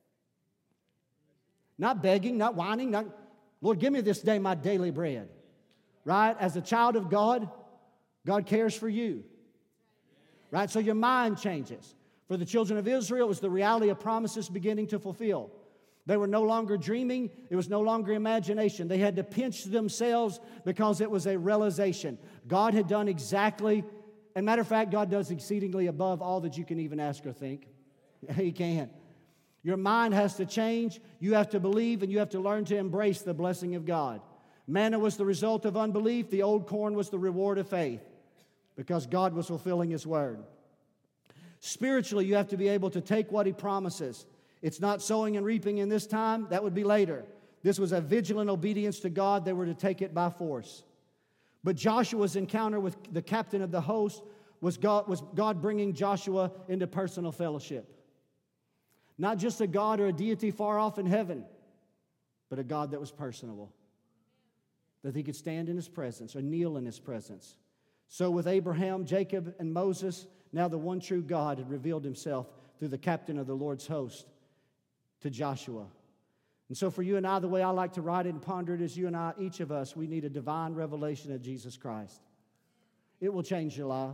Not begging, not whining, Lord, give me this day my daily bread. Right? As a child of God, God cares for you. Right? So your mind changes. For the children of Israel, it was the reality of promises beginning to fulfill. They were no longer dreaming. It was no longer imagination. They had to pinch themselves because it was a realization. God had done exactly, and matter of fact, God does exceedingly above all that you can even ask or think. He can. Your mind has to change. You have to believe, and you have to learn to embrace the blessing of God. Manna was the result of unbelief. The old corn was the reward of faith because God was fulfilling His word. Spiritually, you have to be able to take what He promises. It's not sowing and reaping in this time. That would be later. This was a vigilant obedience to God. They were to take it by force. But Joshua's encounter with the captain of the host was God bringing Joshua into personal fellowship. Not just a God or a deity far off in heaven, but a God that was personable. That he could stand in His presence or kneel in His presence. So with Abraham, Jacob, and Moses, now the one true God had revealed Himself through the captain of the Lord's host to Joshua. And so for you and I, the way I like to write it and ponder it is you and I, each of us, we need a divine revelation of Jesus Christ. It will change your life.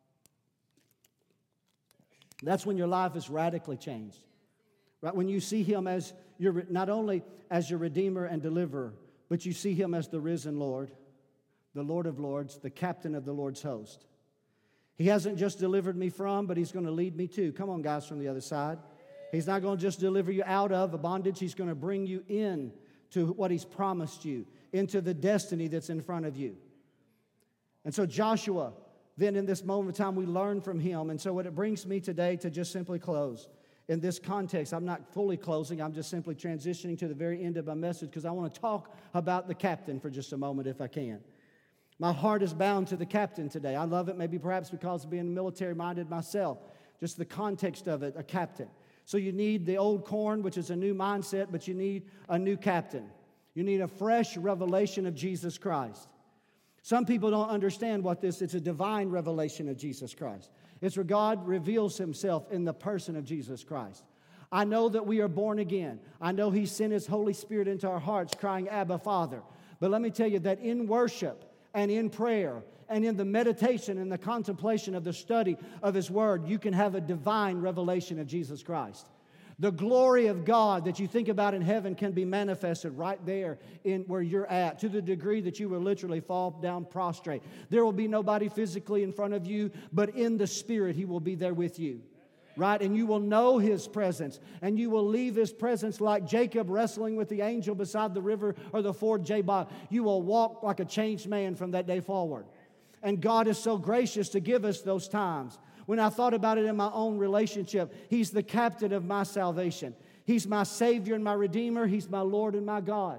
That's when your life is radically changed. Right? When you see Him as not only as your Redeemer and Deliverer, but you see Him as the risen Lord, the Lord of Lords, the captain of the Lord's host. He hasn't just delivered me from, but He's going to lead me to. Come on, guys, from the other side. He's not going to just deliver you out of a bondage. He's going to bring you in to what He's promised you, into the destiny that's in front of you. And so Joshua, then in this moment of time, we learn from him. And so what it brings me today to just simply close. In this context, I'm not fully closing. I'm just simply transitioning to the very end of my message because I want to talk about the captain for just a moment if I can. My heart is bound to the captain today. I love it, maybe perhaps because of being military-minded myself. Just the context of it, a captain. So you need the old corn, which is a new mindset, but you need a new captain. You need a fresh revelation of Jesus Christ. Some people don't understand what this is. It's a divine revelation of Jesus Christ. It's where God reveals Himself in the person of Jesus Christ. I know that we are born again. I know He sent His Holy Spirit into our hearts, crying, Abba, Father. But let me tell you that in worship and in prayer and in the meditation and the contemplation of the study of His Word, you can have a divine revelation of Jesus Christ. The glory of God that you think about in heaven can be manifested right there in where you're at, to the degree that you will literally fall down prostrate. There will be nobody physically in front of you, but in the Spirit He will be there with you. Right? And you will know His presence. And you will leave His presence like Jacob wrestling with the angel beside the river or the ford Jabbok. You will walk like a changed man from that day forward. And God is so gracious to give us those times. When I thought about it in my own relationship, He's the captain of my salvation. He's my Savior and my Redeemer. He's my Lord and my God.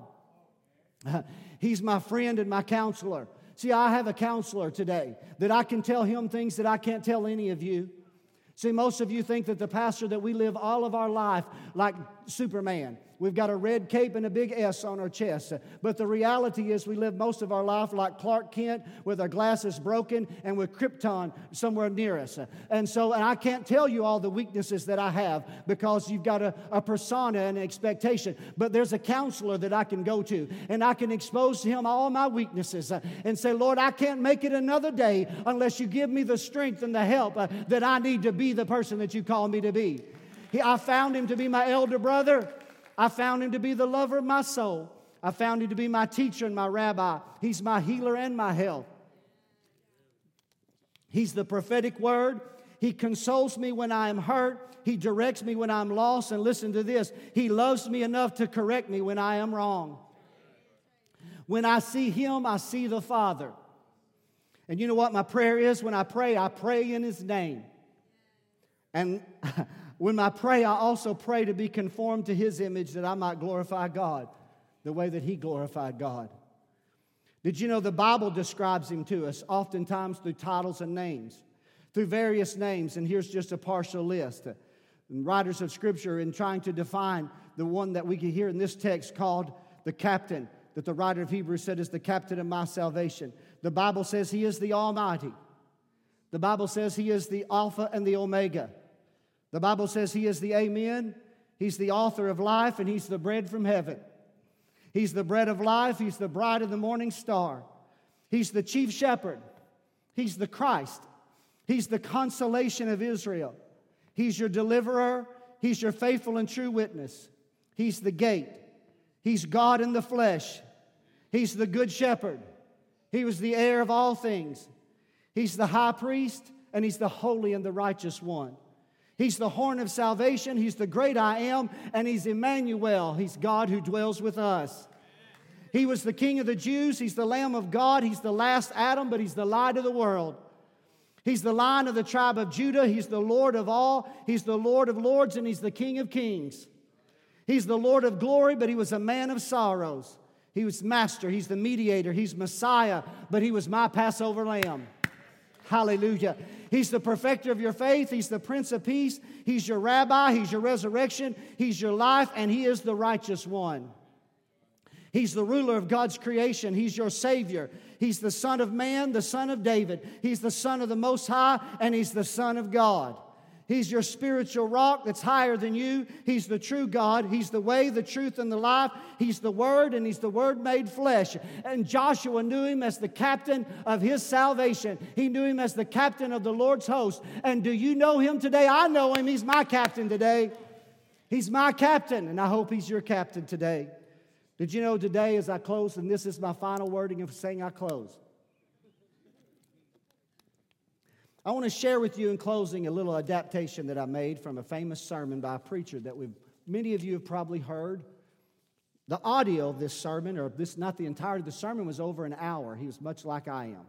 He's my friend and my counselor. See, I have a counselor today that I can tell him things that I can't tell any of you. See, most of you think that the pastor that we live all of our life like Superman. We've got a red cape and a big S on our chest. But the reality is we live most of our life like Clark Kent with our glasses broken and with Krypton somewhere near us. And I can't tell you all the weaknesses that I have because you've got a persona and an expectation. But there's a counselor that I can go to and I can expose to him all my weaknesses and say, Lord, I can't make it another day unless you give me the strength and the help that I need to be the person that you call me to be. I found him to be my elder brother. I found him to be the lover of my soul. I found him to be my teacher and my rabbi. He's my healer and my health. He's the prophetic word. He consoles me when I am hurt. He directs me when I'm lost. And listen to this. He loves me enough to correct me when I am wrong. When I see Him, I see the Father. And you know what my prayer is? When I pray in His name. And When I pray, I also pray to be conformed to His image that I might glorify God the way that He glorified God. Did you know the Bible describes Him to us oftentimes through titles and names, through various names, and here's just a partial list. And writers of Scripture, in trying to define the one that we can hear in this text called the captain, that the writer of Hebrews said is the captain of my salvation. The Bible says He is the Almighty. The Bible says He is the Alpha and the Omega. The Bible says He is the Amen. He's the author of life, and He's the bread from heaven. He's the bread of life. He's the bride of the morning star. He's the chief shepherd. He's the Christ. He's the consolation of Israel. He's your deliverer. He's your faithful and true witness. He's the gate. He's God in the flesh. He's the good shepherd. He was the heir of all things. He's the high priest, and He's the holy and the righteous one. He's the horn of salvation. He's the great I am, and He's Emmanuel. He's God who dwells with us. He was the King of the Jews. He's the Lamb of God. He's the last Adam, but He's the light of the world. He's the Lion of the tribe of Judah. He's the Lord of all. He's the Lord of lords, and He's the King of kings. He's the Lord of glory, but He was a man of sorrows. He was Master. He's the mediator. He's Messiah, but He was my Passover lamb. Hallelujah. He's the perfecter of your faith. He's the Prince of Peace. He's your Rabbi. He's your resurrection. He's your life, and He is the righteous one. He's the ruler of God's creation. He's your Savior. He's the Son of Man, the Son of David. He's the Son of the Most High, and He's the Son of God. He's your spiritual rock that's higher than you. He's the true God. He's the way, the truth, and the life. He's the Word, and He's the Word made flesh. And Joshua knew Him as the captain of his salvation. He knew Him as the captain of the Lord's host. And do you know Him today? I know Him. He's my captain today. He's my captain, and I hope He's your captain today. Did you know today as I close, and this is my final wording of saying I close, I want to share with you in closing a little adaptation that I made from a famous sermon by a preacher that many of you have probably heard. The audio of this sermon, or this, not the entirety of the sermon, was over an hour. He was much like I am.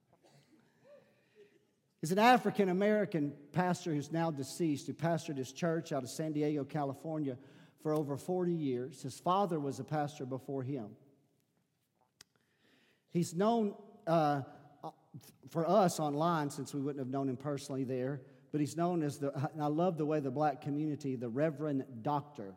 He's an African-American pastor who's now deceased, who pastored his church out of San Diego, California for over 40 years. His father was a pastor before him. He's known for us online, since we wouldn't have known him personally there, but he's known as and I love the way the black community, the Reverend Dr.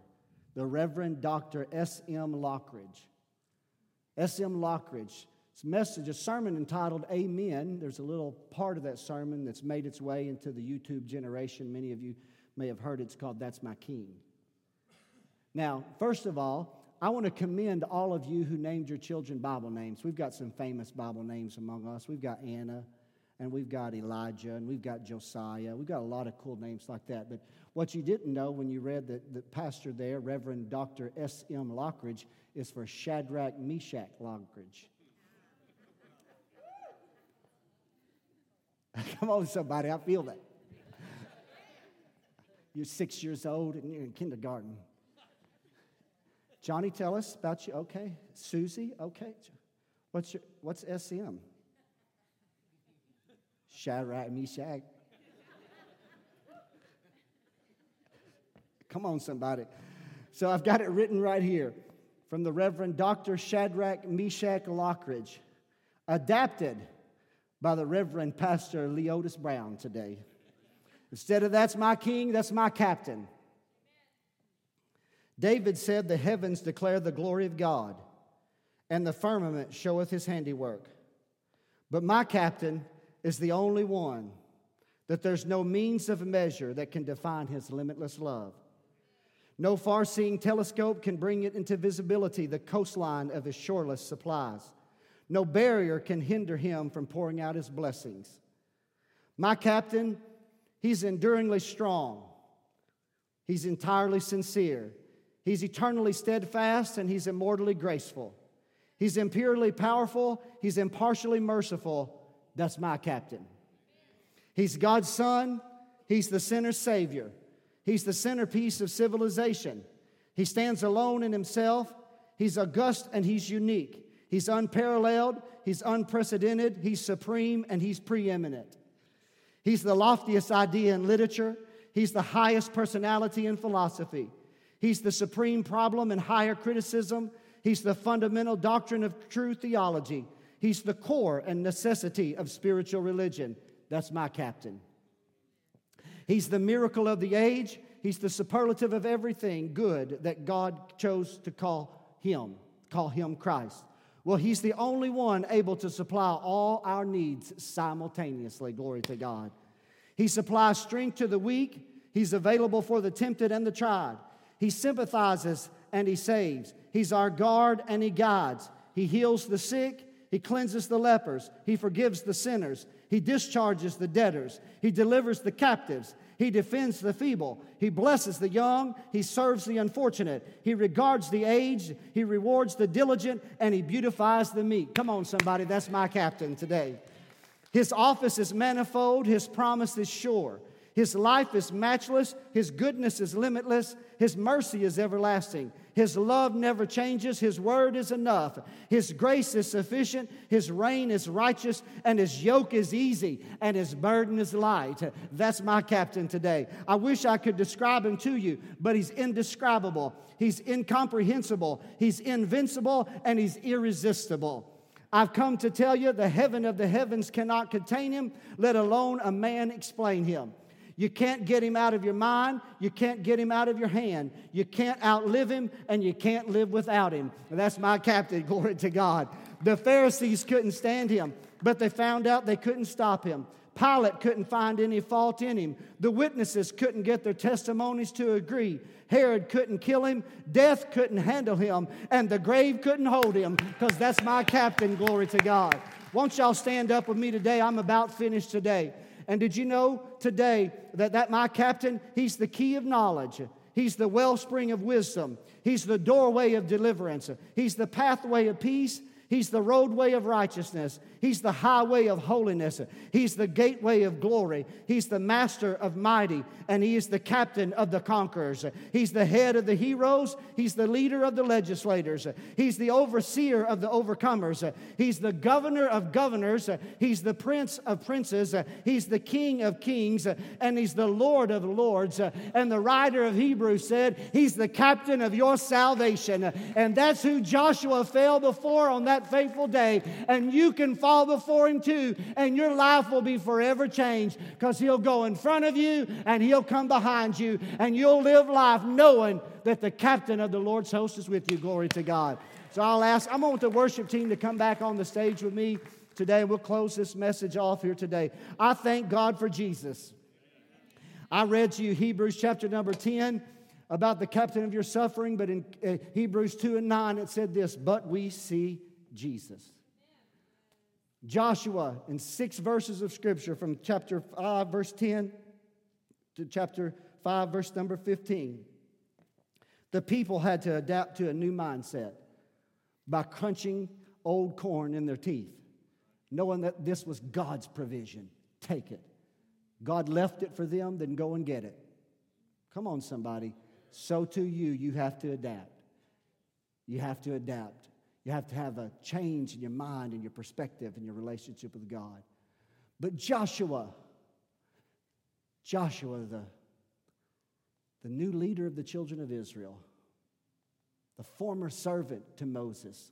S.M. Lockridge. S.M. Lockridge. It's a message, a sermon entitled Amen. There's a little part of that sermon that's made its way into the YouTube generation. Many of you may have heard it. It's called That's My King. Now, first of all, I want to commend all of you who named your children Bible names. We've got some famous Bible names among us. We've got Anna, and we've got Elijah, and we've got Josiah. We've got a lot of cool names like that. But what you didn't know when you read that the pastor there, Reverend Dr. S.M. Lockridge, is for Shadrach, Meshach, Lockridge. Come on, somebody, I feel that. You're 6 years old, and you're in kindergarten. Johnny, tell us about you. Okay. Susie, okay. What's SM? Shadrach, Meshach. Come on, somebody. So I've got it written right here from the Reverend Dr. Shadrach Meshach Lockridge, adapted by the Reverend Pastor Leotis Brown today. Instead of that's my king, that's my captain. David said, the heavens declare the glory of God, and the firmament showeth His handiwork. But my captain is the only one that there's no means of measure that can define His limitless love. No far-seeing telescope can bring it into visibility, the coastline of His shoreless supplies. No barrier can hinder Him from pouring out His blessings. My captain, He's enduringly strong. He's entirely sincere. He's eternally steadfast, and He's immortally graceful. He's impurely powerful. He's impartially merciful. That's my captain. He's God's Son. He's the sinner's Savior. He's the centerpiece of civilization. He stands alone in Himself. He's august and He's unique. He's unparalleled. He's unprecedented. He's supreme, and He's preeminent. He's the loftiest idea in literature. He's the highest personality in philosophy. He's the supreme problem in higher criticism. He's the fundamental doctrine of true theology. He's the core and necessity of spiritual religion. That's my captain. He's the miracle of the age. He's the superlative of everything good that God chose to call him Christ. Well, he's the only one able to supply all our needs simultaneously. Glory to God. He supplies strength to the weak. He's available for the tempted and the tried. He sympathizes and he saves. He's our guard and he guides. He heals the sick. He cleanses the lepers. He forgives the sinners. He discharges the debtors. He delivers the captives. He defends the feeble. He blesses the young. He serves the unfortunate. He regards the aged. He rewards the diligent. And he beautifies the meek. Come on, somebody. That's my captain today. His office is manifold. His promise is sure. His life is matchless. His goodness is limitless. His mercy is everlasting. His love never changes. His word is enough. His grace is sufficient. His reign is righteous. And his yoke is easy. And his burden is light. That's my captain today. I wish I could describe him to you, but he's indescribable. He's incomprehensible. He's invincible. And he's irresistible. I've come to tell you the heaven of the heavens cannot contain him, let alone a man explain him. You can't get him out of your mind. You can't get him out of your hand. You can't outlive him, and you can't live without him. And that's my captain, glory to God. The Pharisees couldn't stand him, but they found out they couldn't stop him. Pilate couldn't find any fault in him. The witnesses couldn't get their testimonies to agree. Herod couldn't kill him. Death couldn't handle him. And the grave couldn't hold him, because that's my captain, glory to God. Won't y'all stand up with me today? I'm about finished today. And did you know today that my captain, he's the key of knowledge. He's the wellspring of wisdom. He's the doorway of deliverance. He's the pathway of peace. He's the roadway of righteousness. He's the highway of holiness. He's the gateway of glory. He's the master of mighty, and he is the captain of the conquerors. He's the head of the heroes. He's the leader of the legislators. He's the overseer of the overcomers. He's the governor of governors. He's the prince of princes. He's the king of kings, and he's the Lord of lords. And the writer of Hebrews said, he's the captain of your salvation. And that's who Joshua fell before on that fateful day. And you can fall before him too, and your life will be forever changed, because he'll go in front of you and he'll come behind you, and you'll live life knowing that the captain of the Lord's host is with you. Glory to God. So I want the worship team to come back on the stage with me today. We'll close this message off here today. I thank God for Jesus. I read to you Hebrews chapter number 10 about the captain of your suffering, but in Hebrews 2 and 9 it said this: but we see Jesus. Joshua, in 6 verses of Scripture, from chapter 5, verse 10 to chapter 5, verse number 15, the people had to adapt to a new mindset by crunching old corn in their teeth, knowing that this was God's provision. Take it. God left it for them, then go and get it. Come on, somebody. So too you have to adapt. You have to adapt. You have to have a change in your mind and your perspective and your relationship with God. But Joshua, the new leader of the children of Israel, the former servant to Moses,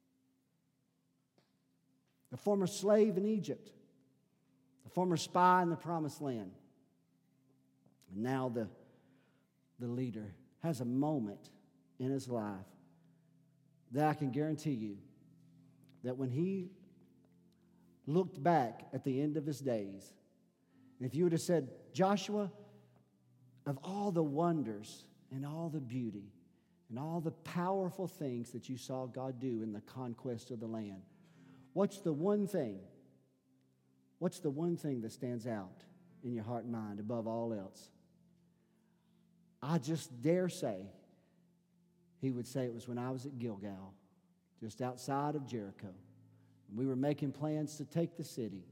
the former slave in Egypt, the former spy in the promised land, and now the leader, has a moment in his life that I can guarantee you that when he looked back at the end of his days, and if you would have said, Joshua, of all the wonders and all the beauty and all the powerful things that you saw God do in the conquest of the land, what's the one thing that stands out in your heart and mind above all else? I just dare say he would say it was when I was at Gilgal, just outside of Jericho. We were making plans to take the city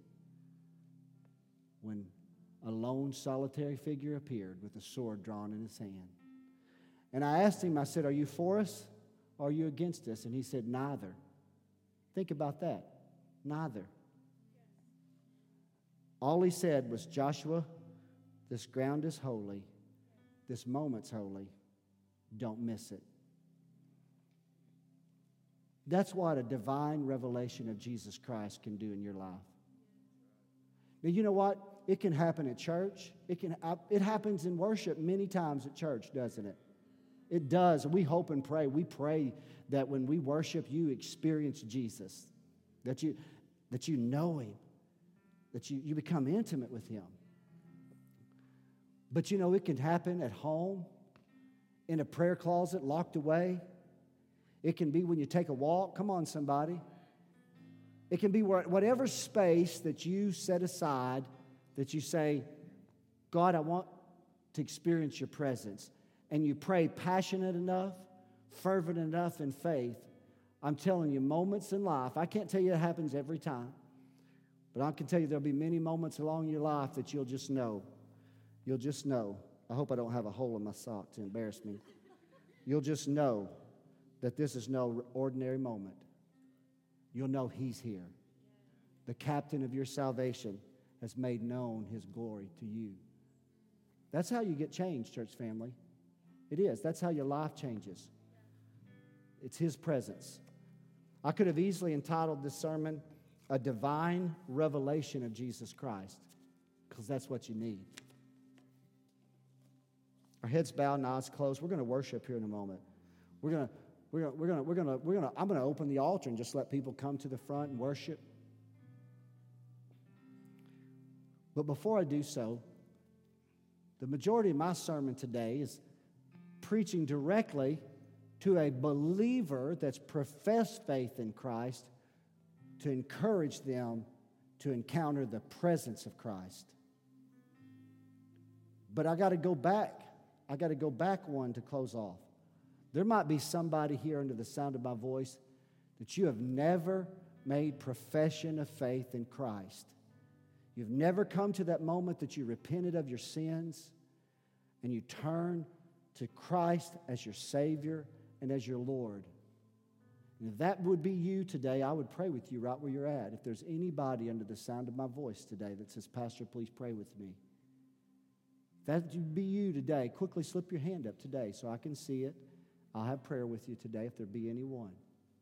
when a lone solitary figure appeared with a sword drawn in his hand. And I asked him, I said, are you for us or are you against us? And he said, neither. Think about that. Neither. All he said was, Joshua, This ground is holy. This moment's holy. Don't miss it. That's what a divine revelation of Jesus Christ can do in your life. But you know what? It can happen at church. It happens in worship many times at church, doesn't it? It does. We hope and pray. We pray that when we worship, you experience Jesus, that you know Him, that you become intimate with Him. But you know, it can happen at home, in a prayer closet, locked away. It can be when you take a walk. Come on, somebody. It can be whatever space that you set aside that you say, God, I want to experience your presence. And you pray passionate enough, fervent enough in faith. I'm telling you, moments in life, I can't tell you it happens every time, but I can tell you there'll be many moments along your life that you'll just know. You'll just know. I hope I don't have a hole in my sock to embarrass me. You'll just know that this is no ordinary moment. You'll know He's here. The captain of your salvation has made known His glory to you. That's how you get changed, church family. It is. That's how your life changes. It's His presence. I could have easily entitled this sermon, A Divine Revelation of Jesus Christ, because that's what you need. Our heads bowed and eyes closed. We're going to worship here in a moment. I'm going to open the altar and just let people come to the front and worship. But before I do so, the majority of my sermon today is preaching directly to a believer that's professed faith in Christ to encourage them to encounter the presence of Christ. But I got to go back. I got to go back one to close off. There might be somebody here under the sound of my voice that you have never made profession of faith in Christ. You've never come to that moment that you repented of your sins and you turn to Christ as your Savior and as your Lord. And if that would be you today, I would pray with you right where you're at. If there's anybody under the sound of my voice today that says, Pastor, please pray with me. If that would be you today, quickly slip your hand up today so I can see it. I'll have prayer with you today if there be anyone.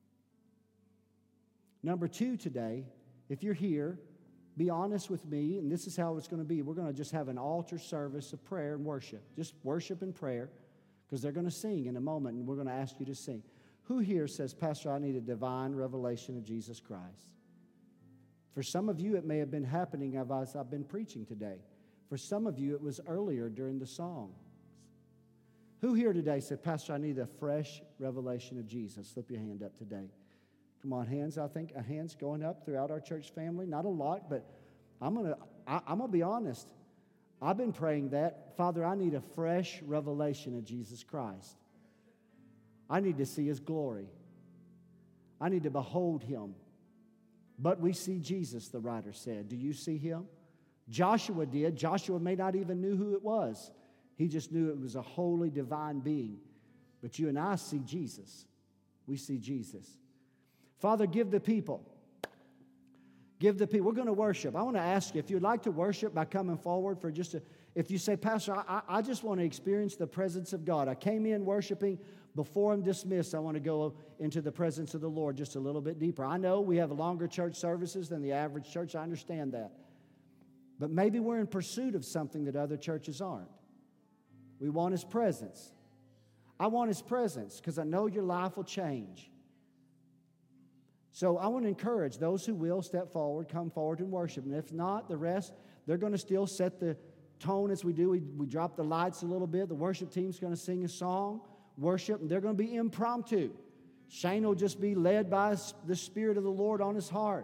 Number 2 today, if you're here, be honest with me, and this is how it's going to be. We're going to just have an altar service of prayer and worship. Just worship and prayer, because they're going to sing in a moment, and we're going to ask you to sing. Who here says, Pastor, I need a divine revelation of Jesus Christ? For some of you, it may have been happening as I've been preaching today. For some of you, it was earlier during the song. Who here today said, Pastor, I need a fresh revelation of Jesus? Slip your hand up today. Come on, hands. I think a hand's going up throughout our church family. Not a lot, but I'm gonna be honest. I've been praying that. Father, I need a fresh revelation of Jesus Christ. I need to see His glory. I need to behold Him. But we see Jesus, the writer said. Do you see Him? Joshua did. Joshua may not even knew who it was. He just knew it was a holy, divine being. But you and I see Jesus. We see Jesus. Father, give the people. Give the people. We're going to worship. I want to ask you, if you'd like to worship by coming forward for just if you say, Pastor, I just want to experience the presence of God. I came in worshiping. Before I'm dismissed, I want to go into the presence of the Lord just a little bit deeper. I know we have longer church services than the average church. I understand that. But maybe we're in pursuit of something that other churches aren't. We want His presence. I want His presence because I know your life will change. So I want to encourage those who will step forward, come forward and worship. And if not, the rest, they're going to still set the tone as we do. We drop the lights a little bit. The worship team's going to sing a song, worship, and they're going to be impromptu. Shane will just be led by the Spirit of the Lord on his heart.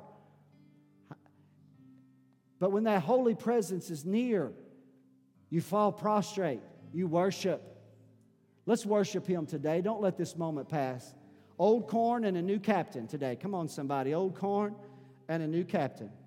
But when that holy presence is near, you fall prostrate. You worship. Let's worship Him today. Don't let this moment pass. Old corn and a new captain today. Come on, somebody. Old corn and a new captain.